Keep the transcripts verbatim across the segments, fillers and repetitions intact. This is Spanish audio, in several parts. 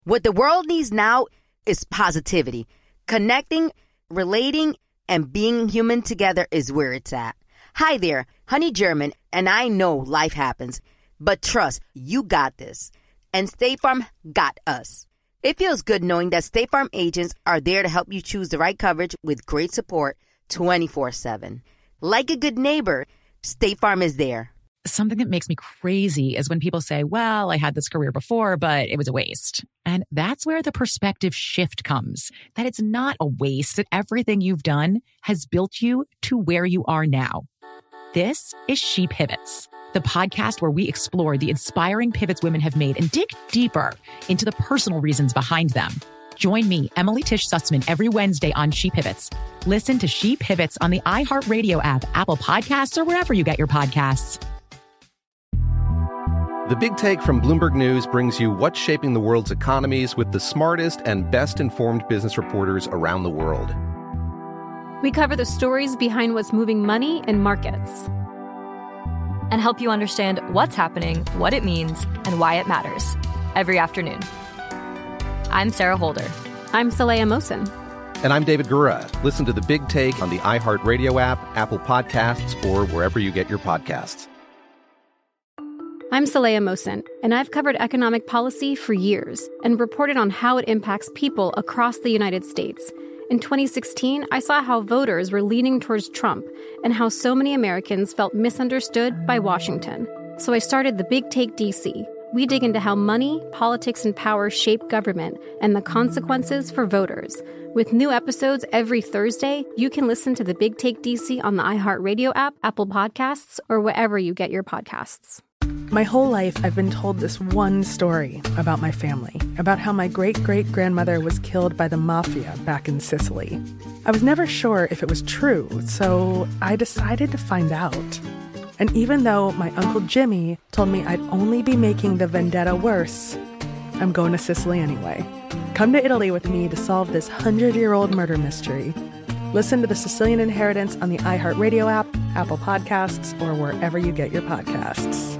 What the world needs now is positivity. Connecting, relating, and being human together is where it's at. Hi there, Honey German, and I know life happens, but trust, you got this. And State Farm got us. It feels good knowing that State Farm agents are there to help you choose the right coverage with great support twenty-four seven. Like a good neighbor, State Farm is there. Something that makes me crazy is when people say, well, I had this career before, but it was a waste. And that's where the perspective shift comes, that it's not a waste, that everything you've done has built you to where you are now. This is She Pivots, the podcast where we explore the inspiring pivots women have made and dig deeper into the personal reasons behind them. Join me, Emily Tish Sussman, every Wednesday on She Pivots. Listen to She Pivots on the iHeartRadio app, Apple Podcasts, or wherever you get your podcasts. The Big Take from Bloomberg News brings you what's shaping the world's economies with the smartest and best-informed business reporters around the world. We cover the stories behind what's moving money and markets, and help you understand what's happening, what it means, and why it matters every afternoon. I'm Sarah Holder. I'm Saleha Mohsin. And I'm David Gura. Listen to The Big Take on the iHeartRadio app, Apple Podcasts, or wherever you get your podcasts. I'm Saleha Mohsin, and I've covered economic policy for years and reported on how it impacts people across the United States. In twenty sixteen, I saw how voters were leaning towards Trump and how so many Americans felt misunderstood by Washington. So I started The Big Take D C. We dig into how money, politics, and power shape government and the consequences for voters. With new episodes every Thursday, you can listen to The Big Take D C on the iHeartRadio app, Apple Podcasts, or wherever you get your podcasts. My whole life, I've been told this one story about my family, about how my great-great-grandmother was killed by the mafia back in Sicily. I was never sure if it was true, so I decided to find out. And even though my Uncle Jimmy told me I'd only be making the vendetta worse, I'm going to Sicily anyway. Come to Italy with me to solve this hundred-year-old murder mystery. Listen to The Sicilian Inheritance on the iHeartRadio app, Apple Podcasts, or wherever you get your podcasts.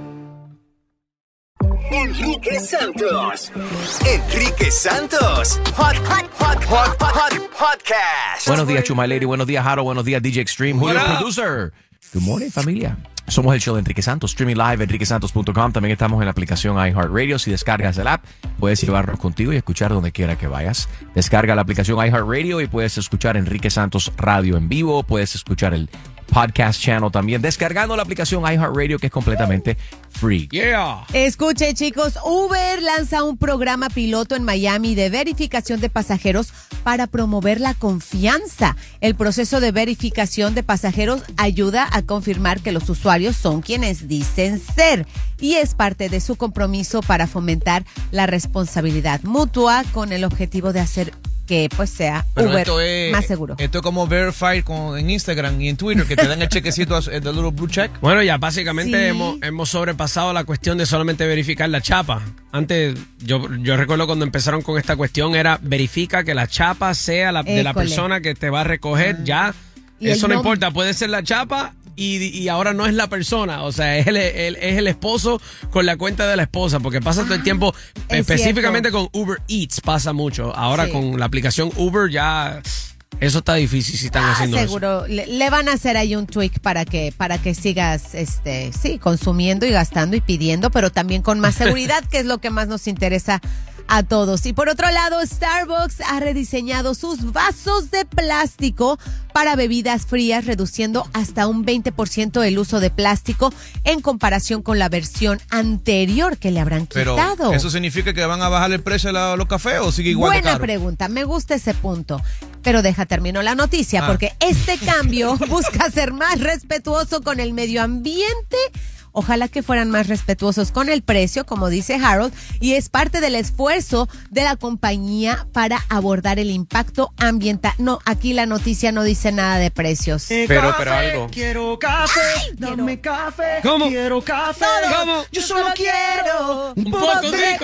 Enrique Santos. Enrique Santos. Hot, hot, hot, hot, hot, podcast. Buenos días, Chuma Lady. Buenos días, Jaro. Buenos días, D J Extreme. Julio, producer. Good morning, familia. Somos el show de Enrique Santos, streaming live, enrique santos punto com. También estamos en la aplicación iHeartRadio. Si descargas el app, puedes llevarnos contigo y escuchar donde quiera que vayas. Descarga la aplicación iHeartRadio y puedes escuchar Enrique Santos Radio en vivo. Puedes escuchar el podcast channel también, descargando la aplicación iHeartRadio, que es completamente free. Yeah. Escuchen, chicos, Uber lanza un programa piloto en Miami de verificación de pasajeros para promover la confianza. El proceso de verificación de pasajeros ayuda a confirmar que los usuarios son quienes dicen ser, y es parte de su compromiso para fomentar la responsabilidad mutua con el objetivo de hacer que pues sea Pero Uber esto es, más seguro. Esto es como Verify con, en Instagram y en Twitter, que te dan el chequecito de little blue check. Bueno, ya básicamente Sí. hemos, hemos sobrepasado la cuestión de solamente verificar la chapa. Antes, yo, yo recuerdo cuando empezaron con esta cuestión, era verifica que la chapa sea la, de la École. persona que te va a recoger, Ah. ya. Y Eso el no nom- importa, puede ser la chapa y, y ahora no es la persona, o sea, es el, el- es el esposo con la cuenta de la esposa, porque pasa todo el tiempo, es específicamente con Uber Eats pasa mucho. Ahora Sí. con la aplicación Uber ya, eso está difícil si están Ah, haciendo eso. seguro le, le van a hacer ahí un tweak para que para que sigas este sí consumiendo y gastando y pidiendo, pero también con más seguridad, que es lo que más nos interesa a todos. Y por otro lado, Starbucks ha rediseñado sus vasos de plástico para bebidas frías, reduciendo hasta un veinte por ciento el uso de plástico en comparación con la versión anterior que le habrán Pero, quitado. ¿eso significa que van a bajar el precio de la- los cafés o sigue igual de Buena caro? pregunta, me gusta ese punto. Pero deja termino la noticia, Ah. porque este cambio busca ser más respetuoso con el medio ambiente. Ojalá que fueran más respetuosos con el precio, como dice Harold, y es parte del esfuerzo de la compañía para abordar el impacto ambiental. No, aquí la noticia no dice nada de precios. Pero, pero algo. Quiero café, dame café. ¿Cómo? Quiero café. ¿Cómo? Yo solo quiero Un poco de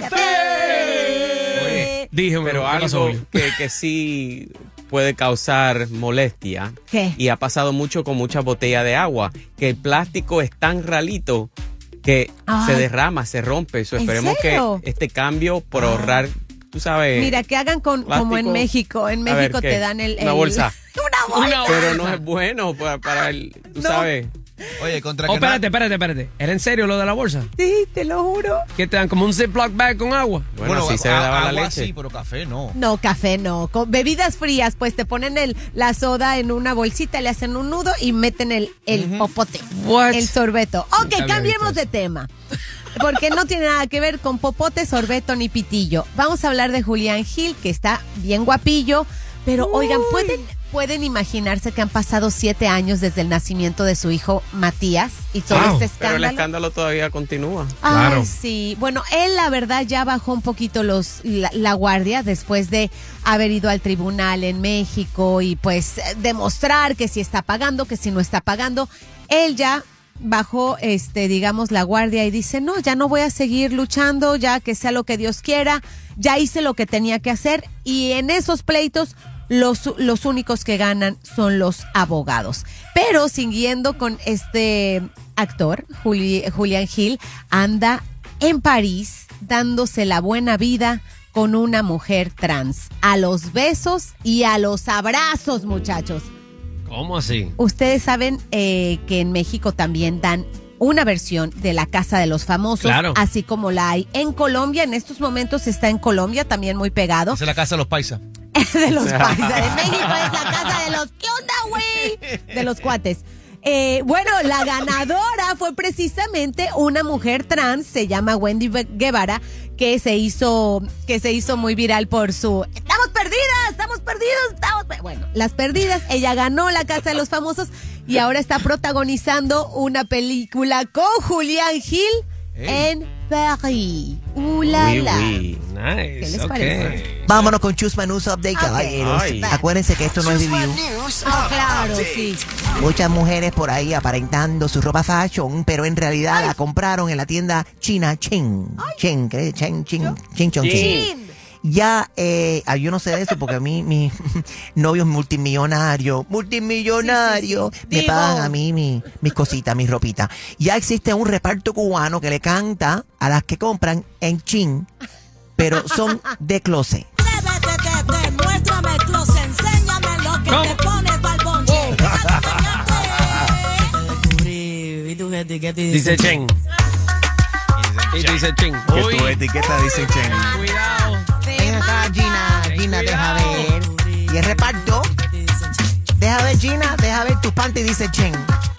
café. Oye, Dije, pero ¿qué pasó, algo Julio? que, que sí puede causar molestia. ¿Qué? Y ha pasado mucho con muchas botellas de agua, que el plástico es tan ralito que Ay. se derrama, se rompe. So, ¿En esperemos serio? que este cambio, por ahorrar tú sabes. Mira, que hagan con, como en plástico. México. En A ver, México ¿qué? te dan el, Una el- bolsa. Una bolsa. Pero no es bueno para, para el, tú No. sabes. Oye, contra Oh, que espérate, espérate, espérate. ¿Era en serio lo de la bolsa? Sí, te lo juro. ¿Qué te dan? ¿Como un Ziploc bag con agua? Bueno, así se a- daba la agua leche. sí, pero café no. No, café no. Con bebidas frías, pues te ponen el, la soda en una bolsita, le hacen un nudo y meten el, el popote. What? El sorbeto. Ok, Nunca había cambiemos visto de tema. Porque no tiene nada que ver con popote, sorbeto ni pitillo. Vamos a hablar de Julián Gil, que está bien guapillo. Pero oigan, ¿pueden, pueden imaginarse que han pasado siete años desde el nacimiento de su hijo Matías y todo Wow, este pero escándalo? el escándalo todavía continúa. Ay, sí. Bueno, él la verdad ya bajó un poquito los la, la guardia después de haber ido al tribunal en México y pues eh, demostrar que si está pagando, que si no está pagando. Él ya bajó, este, digamos, la guardia y dice, no, ya no voy a seguir luchando, ya que sea lo que Dios quiera, ya hice lo que tenía que hacer y en esos pleitos los, los únicos que ganan son los abogados. Pero siguiendo con este actor, Juli, Julián Gil, anda en París dándose la buena vida con una mujer trans. A los besos y a los abrazos, muchachos. ¿Cómo así? Ustedes saben eh, que en México también dan una versión de La Casa de los Famosos, Claro. así como la hay en Colombia. En estos momentos está en Colombia, también muy pegado. Esa es la casa de los paisas. De los paisas. De México es la casa de los... ¿Qué onda, güey? De los cuates. Eh, bueno, la ganadora fue precisamente una mujer trans, se llama Wendy Guevara, que se hizo, que se hizo muy viral por su estamos perdidas, estamos perdidos, estamos per-". Bueno, las perdidas, ella ganó la Casa de los Famosos y ahora está protagonizando una película con Julián Gil en París. ¡Uh, la, Oui, la! oui. Nice. ¿Qué les ok. parece? Vámonos con Chusma News Update, Ok. caballeros. Ay. Acuérdense que esto no es review. Ah, claro, sí. Muchas mujeres por ahí aparentando su ropa fashion, pero en realidad la compraron en la tienda china Chen. Chen, ¿qué? Chen, Chin, Chin, Chong, Chin. Chin. Ya, eh, ah, yo no sé de eso porque a mí mi novio es multimillonario, multimillonario, Sí, sí, sí. me Digo. pagan a mí mi- mis cositas, mis ropitas. Ya existe un reparto cubano que le canta a las que compran en Chin, pero son de closet. Muéstrame el closet, enséñame lo que te pones pa'l bonche. Dice Chen. Y dice Chen. Que Uy, tu etiqueta dice Chen. cuidado. Ven acá, Gina, Gina, deja ver. Y el reparto, deja ver, Gina, deja ver tus panties, dice Chen.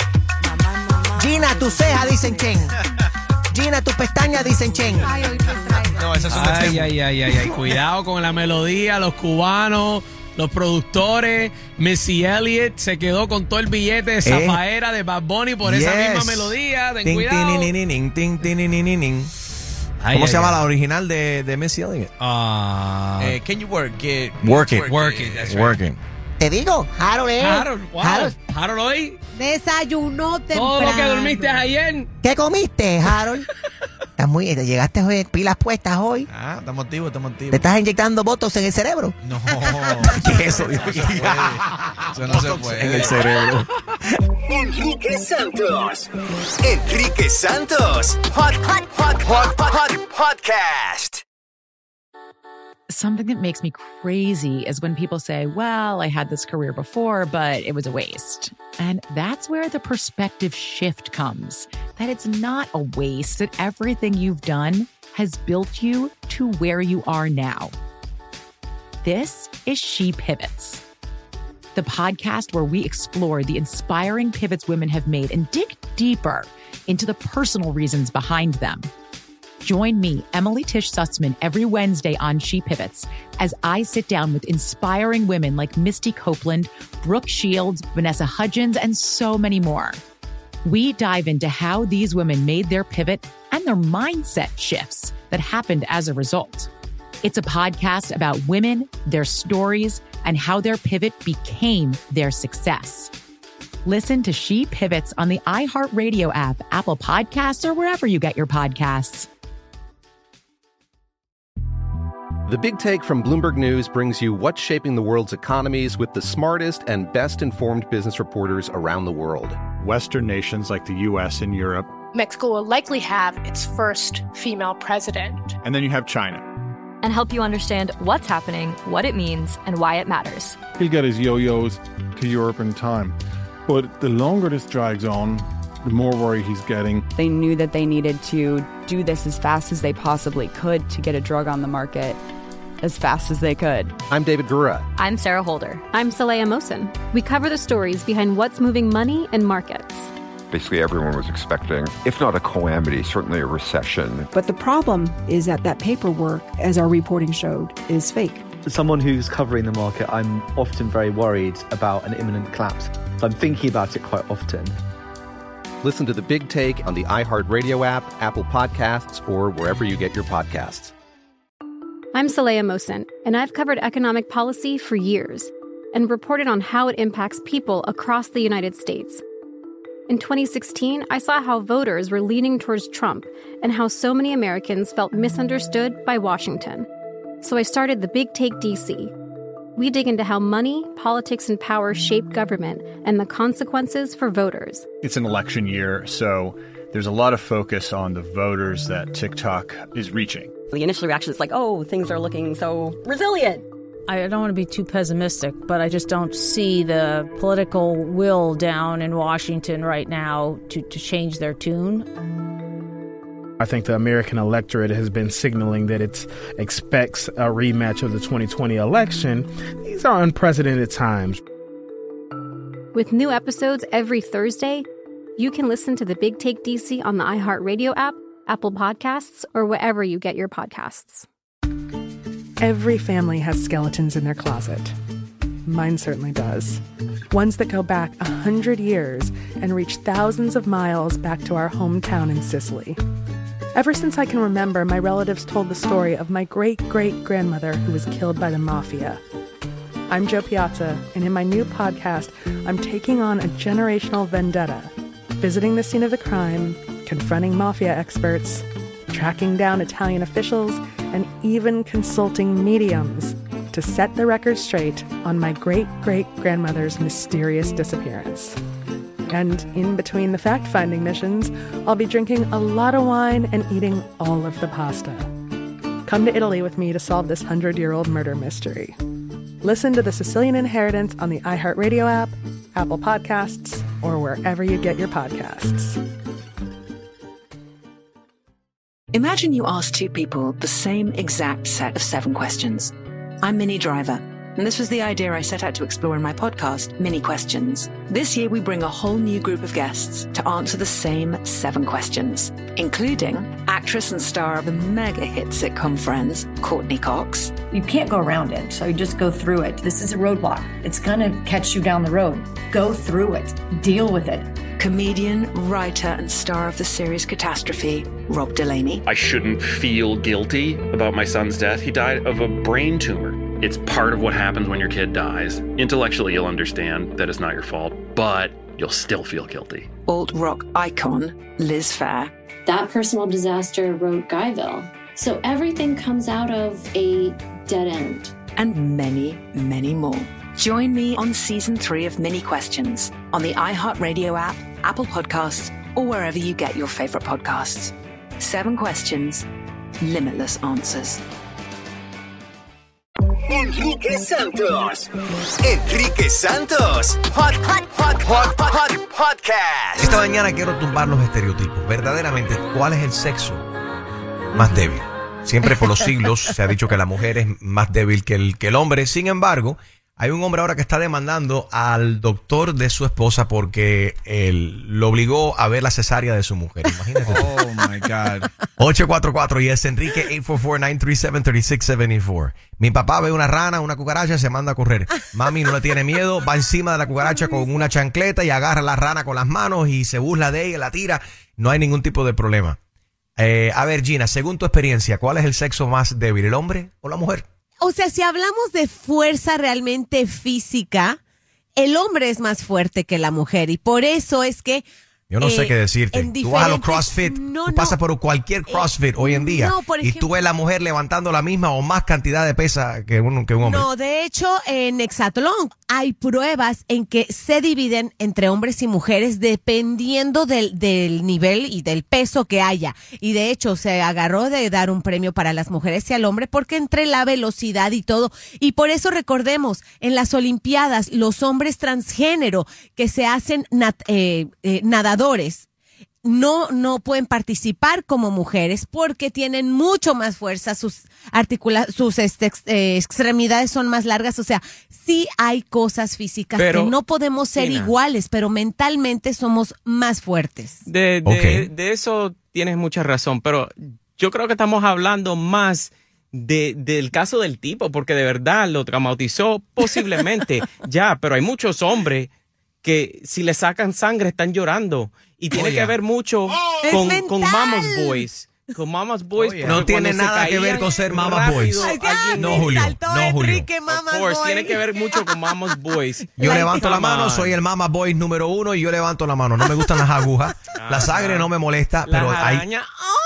Gina, tus cejas, dicen Chen. Gina, tus pestañas, dicen Chen. Ay, hoy te traigo. No, esas son de Ay, Temu. ay, ay, ay, ay. Cuidado con la melodía, los cubanos, los productores. Missy Elliott se quedó con todo el billete de Zafaera de Bad Bunny por esa Yes. misma melodía. Ten Tin, cuidado. tin, tin, tin, tin, tin, tin, tin, tin. Ay, ¿Cómo ay, se llama ay. la original de, de Missy Elliott? Ah, Eh, can you work it? Work it. Work it, that's right. Working. Te digo, Harold, eh. Harold, wow. Harold, Harold hoy. Desayunó temprano. Todo lo que dormiste ayer. ¿qué comiste, Harold? Estás muy, te llegaste hoy, pilas puestas hoy. Ah, estamos activos, estamos activos. ¿Te estás inyectando botox en el cerebro? No. ¿Qué es eso? Eso no se puede. Eso no se puede. En el cerebro. Enrique Santos. Enrique Santos. Hot, hot, hot, hot, hot, hot podcast. Something that makes me crazy is when people say, well, I had this career before, but it was a waste. And that's where the perspective shift comes, that it's not a waste, that everything you've done has built you to where you are now. This is She Pivots, the podcast where we explore the inspiring pivots women have made and dig deeper into the personal reasons behind them. Join me, Emily Tish Sussman, every Wednesday on She Pivots as I sit down with inspiring women like Misty Copeland, Brooke Shields, Vanessa Hudgens, and so many more. We dive into how these women made their pivot and their mindset shifts that happened as a result. It's a podcast about women, their stories, and how their pivot became their success. Listen to She Pivots on the iHeartRadio app, Apple Podcasts, or wherever you get your podcasts. The Big Take from Bloomberg News brings you what's shaping the world's economies with the smartest and best-informed business reporters around the world. Western nations like the U S and Europe. Mexico will likely have its first female president. And then you have China. and help you understand what's happening, what it means, and why it matters. He'll get his yo-yos to Europe in time. But the longer this drags on, the more worry he's getting. They knew that they needed to do this as fast as they possibly could to get a drug on the market as fast as they could. I'm David Gura. I'm Sarah Holder. I'm Saleha Mohsen. We cover the stories behind what's moving money and markets. Basically, everyone was expecting, if not a calamity, certainly a recession. But the problem is that that paperwork, as our reporting showed, is fake. As someone who's covering the market, I'm often very worried about an imminent collapse. I'm thinking about it quite often. Listen to The Big Take on the iHeartRadio app, Apple Podcasts, or wherever you get your podcasts. I'm Saleha Mohsen, and I've covered economic policy for years and reported on how it impacts people across the United States. In twenty sixteen, I saw how voters were leaning towards Trump and how so many Americans felt misunderstood by Washington. So I started The Big Take D C. We dig into how money, politics, and power shape government and the consequences for voters. It's an election year, so there's a lot of focus on the voters that TikTok is reaching. The initial reaction is like, oh, things are looking so resilient. I don't want to be too pessimistic, but I just don't see the political will down in Washington right now to, to change their tune. I think the American electorate has been signaling that it expects a rematch of the twenty twenty election. These are unprecedented times. With new episodes every Thursday, you can listen to The Big Take D C on the iHeartRadio app, Apple Podcasts, or wherever you get your podcasts. Every family has skeletons in their closet. Mine certainly does. Ones that go back a hundred years and reach thousands of miles back to our hometown in Sicily. Ever since I can remember, my relatives told the story of my great-great-grandmother who was killed by the mafia. I'm Jo Piazza, and in my new podcast, I'm taking on a generational vendetta, visiting the scene of the crime, confronting mafia experts, tracking down Italian officials, and even consulting mediums to set the record straight on my great-great-grandmother's mysterious disappearance. And in between the fact-finding missions, I'll be drinking a lot of wine and eating all of the pasta. Come to Italy with me to solve this hundred-year-old murder mystery. Listen to The Sicilian Inheritance on the iHeartRadio app, Apple Podcasts, or wherever you get your podcasts. Imagine you ask two people the same exact set of seven questions. I'm Minnie Driver, and this was the idea I set out to explore in my podcast, Mini Questions. This year, we bring a whole new group of guests to answer the same seven questions, including actress and star of the mega-hit sitcom Friends, Courtney Cox. You can't go around it, so you just go through it. This is a roadblock. It's going to catch you down the road. Go through it. Deal with it. Comedian, writer, and star of the series Catastrophe, Rob Delaney. I shouldn't feel guilty about my son's death. He died of a brain tumor. It's part of what happens when your kid dies. Intellectually, you'll understand that it's not your fault, but you'll still feel guilty. Alt rock icon, Liz Phair. That personal disaster wrote Guyville. So everything comes out of a dead end. And many, many more. Join me on season three of Mini Questions on the iHeartRadio app, Apple Podcasts, or wherever you get your favorite podcasts. Seven questions, limitless answers. Enrique Santos. Enrique Santos. Hot, hot, hot, hot, hot, podcast. Esta mañana quiero tumbar los estereotipos. Verdaderamente, ¿cuál es el sexo más débil? Siempre por los siglos se ha dicho que la mujer es más débil que el, que el hombre. Sin embargo, hay un hombre ahora que está demandando al doctor de su esposa porque él lo obligó a ver la cesárea de su mujer. Imagínate. Oh, my God. ocho cuatro cuatro, y es Enrique, ocho cuatro cuatro, nueve tres siete, tres seis siete cuatro. Mi papá ve una rana, una cucaracha, se manda a correr. Mami no le tiene miedo, va encima de la cucaracha con una chancleta y agarra la rana con las manos y se burla de ella, la tira. No hay ningún tipo de problema. Eh, a ver, Gina, según tu experiencia, ¿cuál es el sexo más débil, el hombre o la mujer? O sea, si hablamos de fuerza realmente física, el hombre es más fuerte que la mujer y por eso es que Yo no eh, sé qué decirte. en Tú vas a los diferentes- CrossFit, no, tú no. pasas por cualquier CrossFit hoy en día no, por y tú ejemplo- ves la mujer levantando la misma o más cantidad de pesa que un, que un hombre. No, de hecho, en Hexatlón hay pruebas en que se dividen entre hombres y mujeres dependiendo del, del nivel y del peso que haya. Y de hecho, se agarró de dar un premio para las mujeres y al hombre porque entre la velocidad y todo. Y por eso recordemos, en las Olimpiadas, los hombres transgénero que se hacen nat- eh, eh, nadadores, no no pueden participar como mujeres porque tienen mucho más fuerza, sus articula sus este, ex- eh, extremidades son más largas, o sea, sí hay cosas físicas Pero, que no podemos ser Gina. iguales, pero mentalmente somos más fuertes. De, de, de eso tienes mucha razón, pero yo creo que estamos hablando más de, del caso del tipo, porque de verdad lo traumatizó posiblemente ya, pero hay muchos hombres que si le sacan sangre están llorando y tiene Oye. que ver mucho Es con, mental. con Mama's Boys. Con Mama's Boys. Oye. porque No tiene cuando se nada que caían ver con ser Mama's rápido, Boys. alguien- No, Julio. No, Julio. Of course, tiene que ver mucho con Mama's Boys. Yo levanto la Come mano, on. soy el Mama Boy número uno y yo levanto la mano. No me gustan las agujas. La sangre no me molesta, Las pero hay... arañas.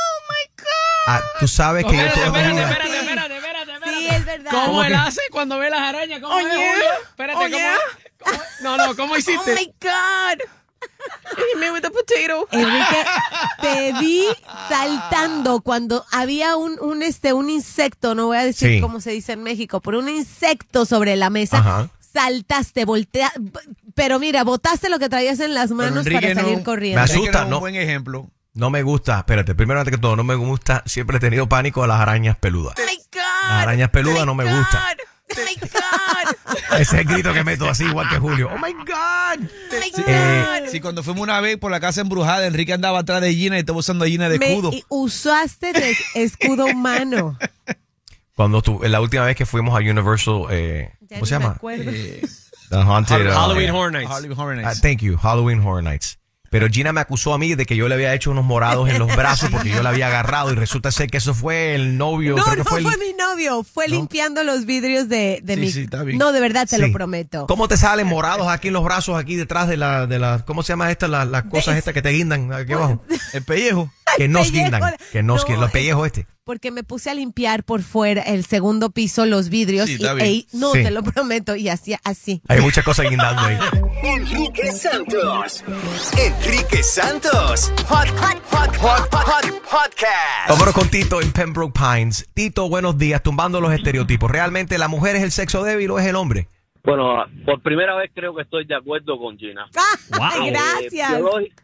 Ah, tú sabes que yo Espérate, toda mi espérate, vida- espérate, espérate, espérate, espérate. Sí, es verdad. ¿Cómo ¿Cómo él que? hace cuando ve las arañas? ¿Cómo Oh, es, yeah. Julio? Espérate, Oh, ¿cómo, yeah. cómo- No, no, ¿cómo hiciste? Oh my God. Hit me with the potato. Enrique, te vi saltando cuando había un, un, este, un insecto, no voy a decir Sí. cómo se dice en México, pero un insecto sobre la mesa. Ajá. Saltaste, voltea, pero mira, botaste lo que traías en las manos Enrique para salir no- corriendo. Me asusta, Enrique no es ¿no? un buen ejemplo. No me gusta, espérate, primero antes que todo, no me gusta, siempre he tenido pánico a las arañas peludas. Oh my God. Las arañas peludas no me gustan. Oh my God. Ese es el grito que meto así igual que Julio. Oh my God. Oh my God. Eh, Sí, cuando fuimos una vez por la casa embrujada, Enrique andaba atrás de Gina y estaba usando a Gina de Me- escudo. y usaste de escudo humano. Cuando tú, la última vez que fuimos a Universal, eh, Ya ¿cómo se ni me llama? acuerdo. The Haunted, uh, Halloween Horror Nights. Halloween Horror Ah, Nights. thank you, Halloween Horror Nights. Pero Gina me acusó a mí de que yo le había hecho unos morados en los brazos porque yo la había agarrado y resulta ser que eso fue el novio. No, creo que no fue fue, el- mi novio, fue limpiando los vidrios de, de Sí, mi... sí, está bien. No, de verdad, te Sí. lo prometo. ¿Cómo te salen morados aquí en los brazos, aquí detrás de la, de la, ¿cómo se llama esta? La- Las cosas De- estas que te guindan aquí abajo. El pellejo. Que nos pellejo. guindan, que nos No, guindan, los es- pellejos este. Porque me puse a limpiar por fuera el segundo piso, los vidrios. Sí, y, está bien. e- no, Sí. te lo prometo. Y así, así. Hay muchas cosas guindando ahí. Enrique Santos. Enrique Santos. Hot, hot, hot, hot, hot, hot podcast. Vámonos con Tito en Pembroke Pines. Tito, buenos días, tumbando los estereotipos. ¿Realmente la mujer es el sexo débil o es el hombre? Bueno, por primera vez creo que estoy de acuerdo con Gina. Ay, Eh, gracias. biológi-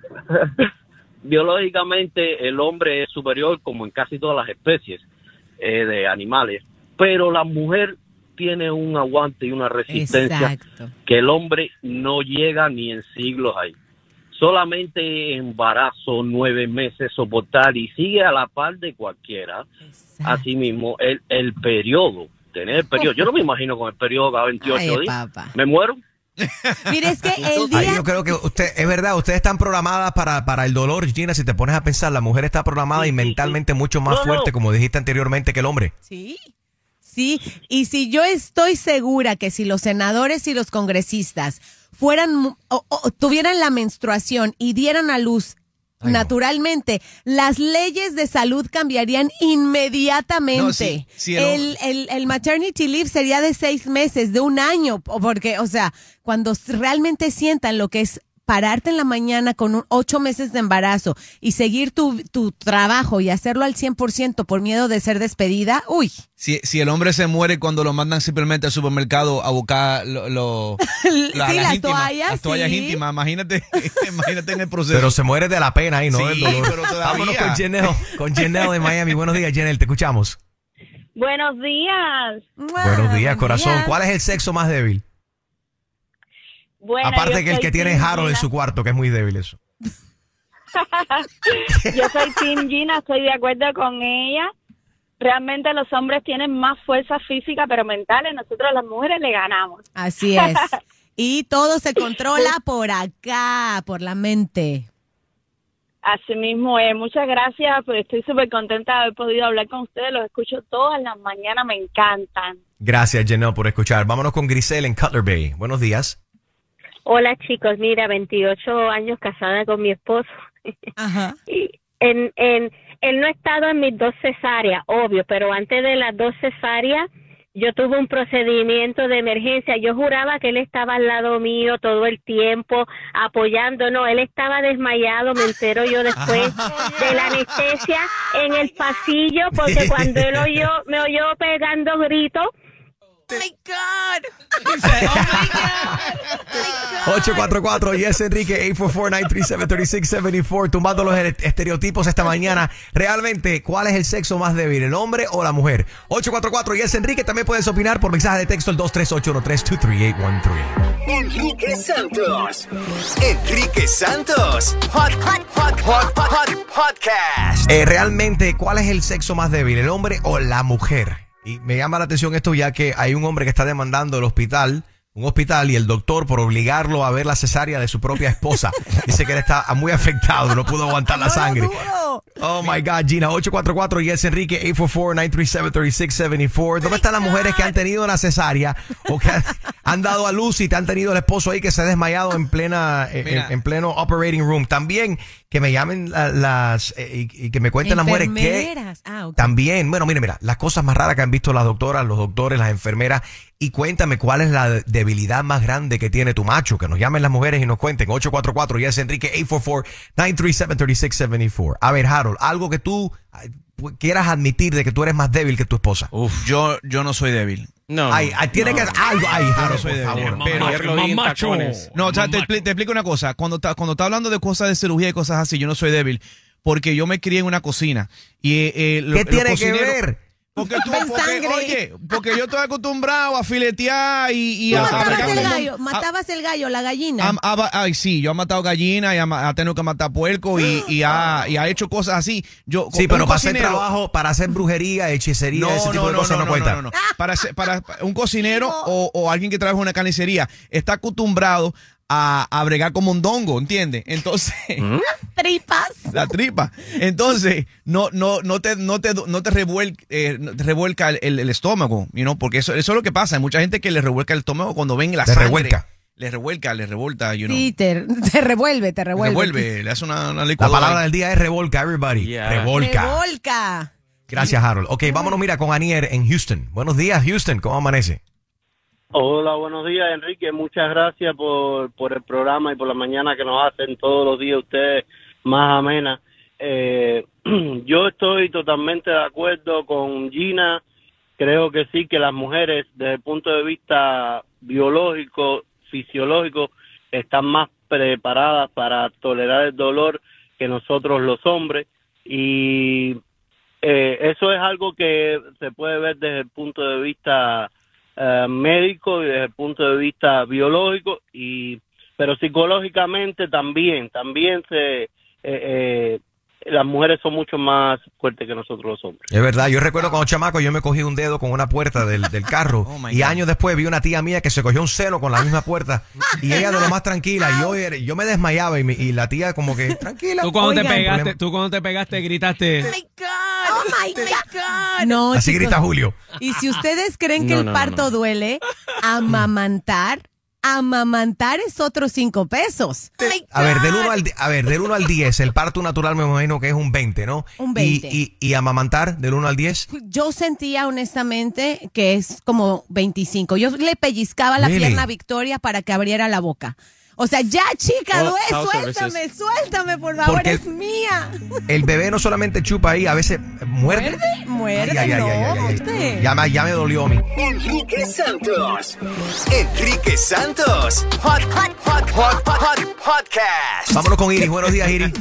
Biológicamente el hombre es superior como en casi todas las especies eh, de animales, pero la mujer tiene un aguante y una resistencia Exacto. que el hombre no llega ni en siglos ahí. Solamente embarazo, nueve meses soportar y sigue a la par de cualquiera. Asimismo, el, el periodo, tener el periodo. Yo no me imagino con el periodo cada veintiocho Ay, días. papá. Me muero. Mire, es que el Ahí día... yo creo que usted, es verdad, ustedes están programadas para, para el dolor, Gina. Si te pones a pensar, la mujer está programada y mentalmente mucho más No, no. fuerte, como dijiste anteriormente, que el hombre. Sí, sí. Y si yo estoy segura que si los senadores y los congresistas fueran, mu- o, o tuvieran la menstruación y dieran a luz naturalmente, las leyes de salud cambiarían inmediatamente. No, sí, sí, el- el, el, el maternity leave sería de seis meses, de un año, o porque, o sea, cuando realmente sientan lo que es pararte en la mañana con un ocho meses de embarazo y seguir tu, tu trabajo y hacerlo al cien por ciento por miedo de ser despedida, uy. Si, si el hombre se muere cuando lo mandan simplemente al supermercado a buscar lo, lo- la- Sí, las íntimas, toallas, las toallas sí. íntimas, imagínate, imagínate en el proceso. Pero se muere de la pena ahí, ¿no? Sí, Del dolor. pero todavía. Vámonos con Janelle, con Janelle de Miami. Buenos días, Janelle, te escuchamos. Buenos días. Buenos días, corazón. ¿Cuál es el sexo más débil? Bueno, Aparte yo que el soy que tiene Team Harold en Gina. su cuarto, que es muy débil eso. Yo soy Team Gina, estoy de acuerdo con ella. Realmente los hombres tienen más fuerza física, pero mentales, nosotros las mujeres le ganamos. Así es. Y todo se controla por acá, por la mente. Así mismo es. Muchas gracias, pues estoy súper contenta de haber podido hablar con ustedes. Los escucho todas las mañanas, me encantan. Gracias, Janelle, por escuchar. Vámonos con Grisel en Cutler Bay. Buenos días. Hola chicos, mira, veintiocho años casada con mi esposo. Ajá. Y en, en, él no ha estado en mis dos cesáreas, obvio, pero antes de las dos cesáreas yo tuve un procedimiento de emergencia. Yo juraba que él estaba al lado mío todo el tiempo, apoyando. No, él estaba desmayado, me entero yo después de la anestesia en el pasillo, porque cuando él oyó, me oyó pegando gritos. Oh my God. ocho cuatro cuatro, yes Enrique, ocho cuatro cuatro, nueve tres siete, tres seis siete cuatro, tumbando los estereotipos esta mañana. Realmente, ¿cuál es el sexo más débil, el hombre o la mujer? ocho cuatro cuatro, yes Enrique, también puedes opinar por mensaje de texto el dos tres ocho uno tres, dos tres ocho uno tres. Enrique Santos. Enrique Santos. Hot, hot, hot, hot, hot, hot podcast. Eh, realmente, ¿cuál es el sexo más débil, el hombre o la mujer? Y me llama la atención esto ya que hay un hombre que está demandando el hospital, un hospital, y el doctor por obligarlo a ver la cesárea de su propia esposa. Dice que él está muy afectado, no pudo aguantar la sangre. Oh my God, Gina, ocho cuatro cuatro, yes Enrique, ocho cuatro cuatro, nueve tres siete, tres seis siete cuatro. ¿Dónde están las mujeres que han tenido una cesárea o que han, han dado a luz y te han tenido el esposo ahí que se ha desmayado en plena en, en pleno operating room? También que me llamen la, las eh, y, y que me cuenten las mujeres que ah, okay. También, bueno, mira, mira, las cosas más raras que han visto las doctoras, los doctores, las enfermeras. Y cuéntame cuál es la debilidad más grande que tiene tu macho. Que nos llamen las mujeres y nos cuenten. ocho cuatro cuatro, yes Enrique, ocho cuatro cuatro, nueve tres siete, tres seis siete cuatro. A ver, Harold, algo que tú quieras admitir de que tú eres más débil que tu esposa. Uf, yo, yo no soy débil. No. Ay, ay, tiene no. que algo. Ay, Harold, no soy por débil. favor. Pero, macho. No, o sea, te, te explico una cosa. Cuando está cuando está hablando de cosas de cirugía y cosas así, yo no soy débil. Porque yo me crié en una cocina. Y, eh, lo, ¿Qué tiene que cocineros, ver? Porque, tú, porque, oye, porque yo estoy acostumbrado a filetear y, y ¿Tú a, matabas a, el a, gallo? ¿Matabas el gallo, la gallina? A, a, ay, sí, yo he matado gallina y ha tenido que matar puerco y, y, ha, y ha hecho cosas así. Yo, sí, pero para hacer trabajo, para hacer brujería, hechicería, no, ese tipo no, de no, cosas no, no, cuenta. No, no, no. Para, para un cocinero o, o alguien que trabaja en una carnicería está acostumbrado a, a bregar como un dongo, ¿entiendes? Entonces, ¿Mm? tripas. La tripa. Entonces, no, no, no te, no te, no te revuelca, eh, no te revuelca el, el, el estómago, you know, porque eso, eso es lo que pasa. Hay mucha gente que le revuelca el estómago cuando ven la le sangre. Revuelca. Le revuelca, le revolta, you know. Sí, te, te revuelve, te revuelve. Revuelve, le hace una, una La licuadora. palabra del día es revolca, everybody. Yeah. Revolca. Revolca. Gracias, Harold. Ok, vámonos, mira, con Anier en Houston. Buenos días, Houston. ¿Cómo amanece? Hola, buenos días, Enrique. Muchas gracias por, por el programa y por la mañana que nos hacen todos los días ustedes más amena. Eh, yo estoy totalmente de acuerdo con Gina. Creo que sí, que las mujeres, desde el punto de vista biológico, fisiológico, están más preparadas para tolerar el dolor que nosotros los hombres. Y eh, eso es algo que se puede ver desde el punto de vista Uh, médico y desde el punto de vista biológico, y pero psicológicamente también, también se eh, eh, las mujeres son mucho más fuertes que nosotros los hombres. Es verdad, yo recuerdo cuando chamaco yo me cogí un dedo con una puerta del, del carro oh y años después vi una tía mía que se cogió un seno con la misma puerta y ella de lo más tranquila, y yo, yo me desmayaba y, me, y la tía como que tranquila. Tú cuando, oigan, te pegaste, tú cuando te pegaste gritaste... Oh my God, oh my God. No, así chicos, grita Julio. Y si ustedes creen que no, el no, parto no. duele, amamantar, amamantar es otros cinco pesos. A ver, del uno al a ver, del uno al diez, el parto natural me imagino que es un veinte, ¿no? Un veinte. Y, y, y amamantar del uno al diez. Yo sentía honestamente que es como veinticinco. Yo le pellizcaba la Really? pierna a Victoria para que abriera la boca. O sea, ya, chica, Oh, duele, house suéltame, services. suéltame, por favor, Porque es mía. El bebé no solamente chupa ahí, a veces muerde. Muerde, muerde, Ay, ay, ay, no, ay, ay, ay. usted. Ya, me- ya me dolió a mí. Enrique Santos. Enrique Santos. Hot, hot, hot, hot, hot, hot podcast. Vámonos con Iris. Buenos días, Iris.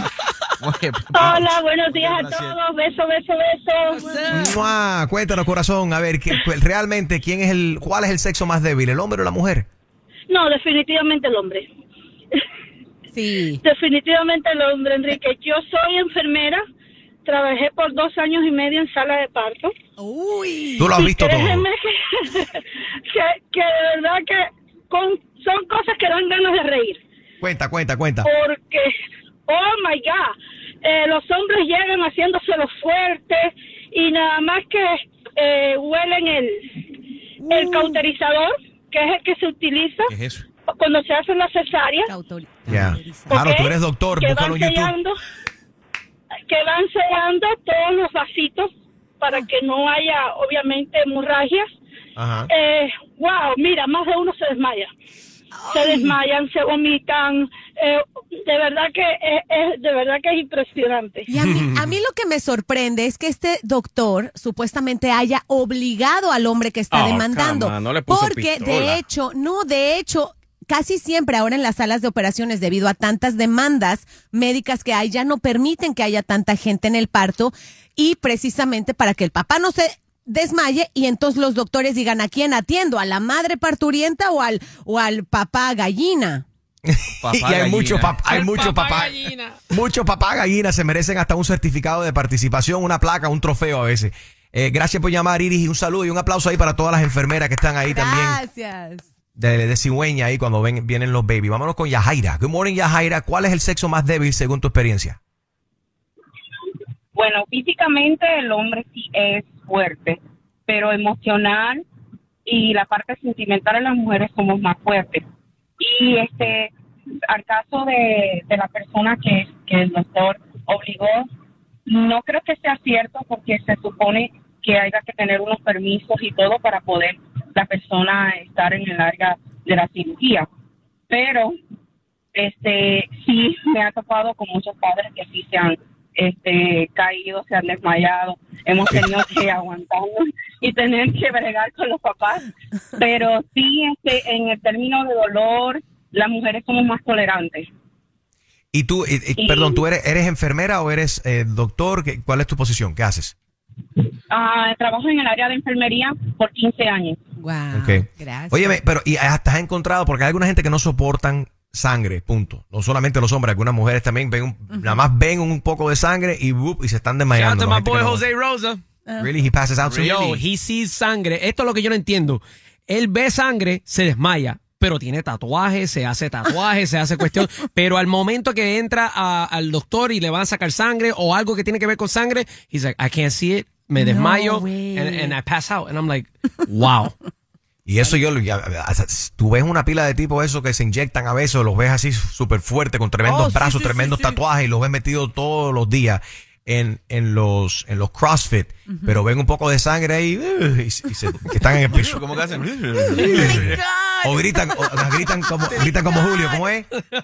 Hola, buenos días a todos. Beso, beso, beso. ¡Mua! Cuéntanos, corazón. A ver, ¿qué- realmente, ¿quién es el, cuál es el sexo más débil, el hombre o la mujer? No, definitivamente el hombre. Sí. Definitivamente el hombre, Enrique. Yo soy enfermera. Trabajé por dos años y medio en sala de parto. Uy. Tú lo has Y visto todo. créeme que, que, que de verdad que con, son cosas que dan ganas de reír. Cuenta, cuenta, cuenta. Porque, oh my God, eh, los hombres llegan haciéndose los fuertes y nada más que eh, huelen el, el cauterizador, que es el que se utiliza ¿Qué es eso? cuando se hace la cesárea. Ya. Claro, tú eres doctor, que búscalo van en YouTube. sellando, que van sellando todos los vasitos para que no haya, obviamente, hemorragias. Ajá. Eh, wow, mira, más de uno se desmaya. Se desmayan, se vomitan. Eh, de verdad que es, es de verdad que es impresionante. Y a mí, a mí lo que me sorprende es que este doctor supuestamente haya obligado al hombre que está Oh, demandando. come on, no le puso porque pistola. de hecho, no, de hecho, casi siempre ahora en las salas de operaciones, debido a tantas demandas médicas que hay, ya no permiten que haya tanta gente en el parto, y precisamente para que el papá no se desmaye y entonces los doctores digan, ¿a quién atiendo? ¿A la madre parturienta o al, o al papá gallina? Papá y hay gallina. mucho papá, hay mucho papá, mucho papá gallina se merecen hasta un certificado de participación, una placa, un trofeo a veces. Eh, gracias por llamar, Iris, y un saludo y un aplauso ahí para todas las enfermeras que están ahí también. Gracias. De, de cigüeña ahí cuando ven, vienen los baby. Vámonos con Yajaira. Good morning, Yajaira. ¿Cuál es el sexo más débil según tu experiencia? Bueno, físicamente el hombre sí es fuerte, pero emocional y la parte sentimental en las mujeres somos más fuertes. Y este, al caso de, de la persona que, que el doctor obligó, no creo que sea cierto porque se supone que haya que tener unos permisos y todo para poder la persona estar en el área de la cirugía. Pero este sí me ha topado con muchos padres que sí se han este caído, se han desmayado, hemos tenido que aguantarnos y tener que bregar con los papás, pero sí este en el término de dolor las mujeres somos más tolerantes. Y tú, eh, eh, Y- perdón, ¿tú eres, eres enfermera o eres eh, doctor? ¿Qué- ¿Cuál es tu posición? ¿Qué haces? Ah, trabajo en el área de enfermería por quince años. Wow, Okay. gracias. Óyeme, pero y hasta has encontrado, porque hay alguna gente que no soportan sangre, punto. No solamente los hombres, algunas mujeres también ven un- nada más ven un poco de sangre y, whoop, y se están Shout out desmayando. to No, my gente que boy no- Jose Rosa. Really, he passes out so Yo, really? he sees sangre. Esto es lo que yo no entiendo. Él ve sangre, se desmaya, pero tiene tatuajes, se hace tatuajes, se hace cuestión. Pero al momento que entra a- al doctor y le van a sacar sangre o algo que tiene que ver con sangre, he's like, I can't see it, me No desmayo, way. and, and I pass out. And I'm like, wow. Y eso yo, lo- ya- tú ves una pila de tipos esos que se inyectan a veces, los ves así súper fuerte, con tremendos Oh, sí, brazos, sí, tremendos sí, sí. tatuajes, y los ves metidos todos los días en, en los en los CrossFit, pero ven un poco de sangre ahí uh, y, se- y se- que están en el piso. ¿Cómo que hacen? O gritan, o, o gritan como gritan como Julio, ¿cómo es?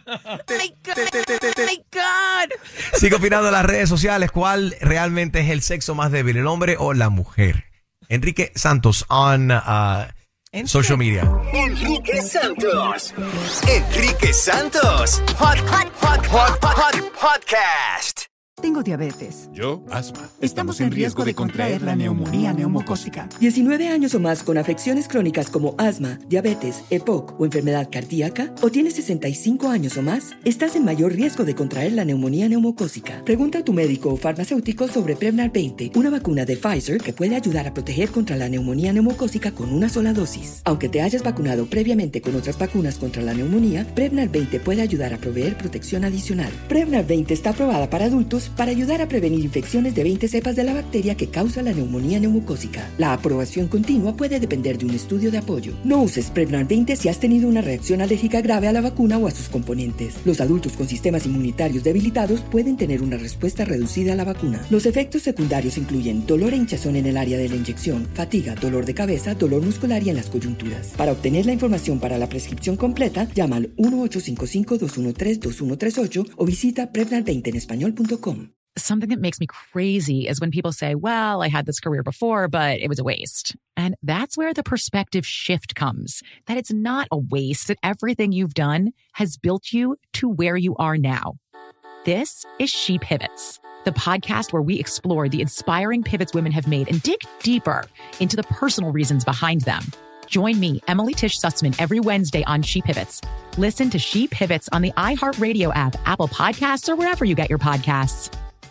my God. Sigue opinando en las redes sociales cuál realmente es el sexo más débil, el hombre o la mujer. Enrique Santos on uh, social media. Enrique Santos. Enrique Santos. Hot, hot, hot, hot, hot, hot podcast. Tengo diabetes. Yo, asma. Estamos en riesgo de contraer la neumonía neumocócica. diecinueve años o más con afecciones crónicas como asma, diabetes, E P O C o enfermedad cardíaca, o tienes sesenta y cinco años o más, estás en mayor riesgo de contraer la neumonía neumocócica. Pregunta a tu médico o farmacéutico sobre Prevnar veinte, una vacuna de Pfizer que puede ayudar a proteger contra la neumonía neumocócica con una sola dosis. Aunque te hayas vacunado previamente con otras vacunas contra la neumonía, Prevnar veinte puede ayudar a proveer protección adicional. Prevnar veinte está aprobada para adultos para ayudar a prevenir infecciones de veinte cepas de la bacteria que causa la neumonía neumocócica. La aprobación continua puede depender de un estudio de apoyo. No uses Prevnar veinte si has tenido una reacción alérgica grave a la vacuna o a sus componentes. Los adultos con sistemas inmunitarios debilitados pueden tener una respuesta reducida a la vacuna. Los efectos secundarios incluyen dolor e hinchazón en el área de la inyección, fatiga, dolor de cabeza, dolor muscular y en las coyunturas. Para obtener la información para la prescripción completa, llama al uno ocho cinco cinco, dos uno tres, dos uno tres ocho o visita prevnar veinte en español punto com. Something that makes me crazy is when people say, well, I had this career before, but it was a waste. And that's where the perspective shift comes, that it's not a waste, that everything you've done has built you to where you are now. This is She Pivots, the podcast where we explore the inspiring pivots women have made and dig deeper into the personal reasons behind them. Join me, Emily Tish Sussman, every Wednesday on She Pivots. Listen to She Pivots on the iHeartRadio app, Apple Podcasts, or wherever you get your podcasts.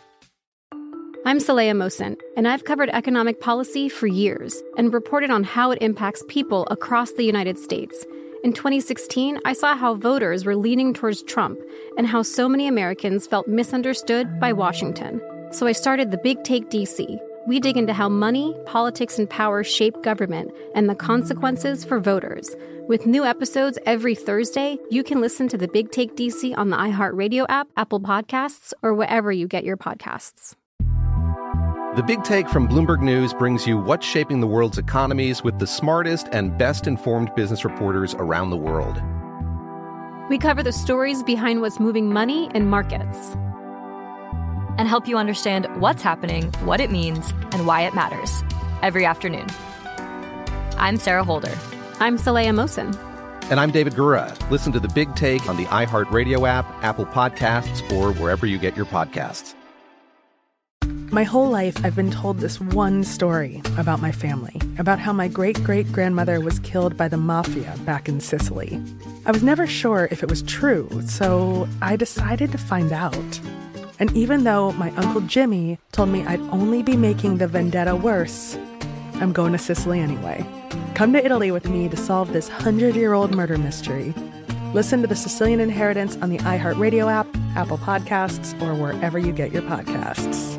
I'm Saleha Mohsen, and I've covered economic policy for years and reported on how it impacts people across the United States. In twenty sixteen, I saw how voters were leaning towards Trump and how so many Americans felt misunderstood by Washington. So I started the Big Take D C, we dig into how money, politics, and power shape government and the consequences for voters. With new episodes every Thursday, you can listen to The Big Take D C on the iHeartRadio app, Apple Podcasts, or wherever you get your podcasts. The Big Take from Bloomberg News brings you what's shaping the world's economies with the smartest and best-informed business reporters around the world. We cover the stories behind what's moving money and markets, and help you understand what's happening, what it means, and why it matters every afternoon. I'm Sarah Holder. I'm Saleha Mohsin. And I'm David Gura. Listen to The Big Take on the iHeartRadio app, Apple Podcasts, or wherever you get your podcasts. My whole life, I've been told this one story about my family, about how my great-great-grandmother was killed by the mafia back in Sicily. I was never sure if it was true, so I decided to find out. And even though my Uncle Jimmy told me I'd only be making the vendetta worse, I'm going to Sicily anyway. Come to Italy with me to solve this hundred-year-old murder mystery. Listen to The Sicilian Inheritance on the iHeartRadio app, Apple Podcasts, or wherever you get your podcasts.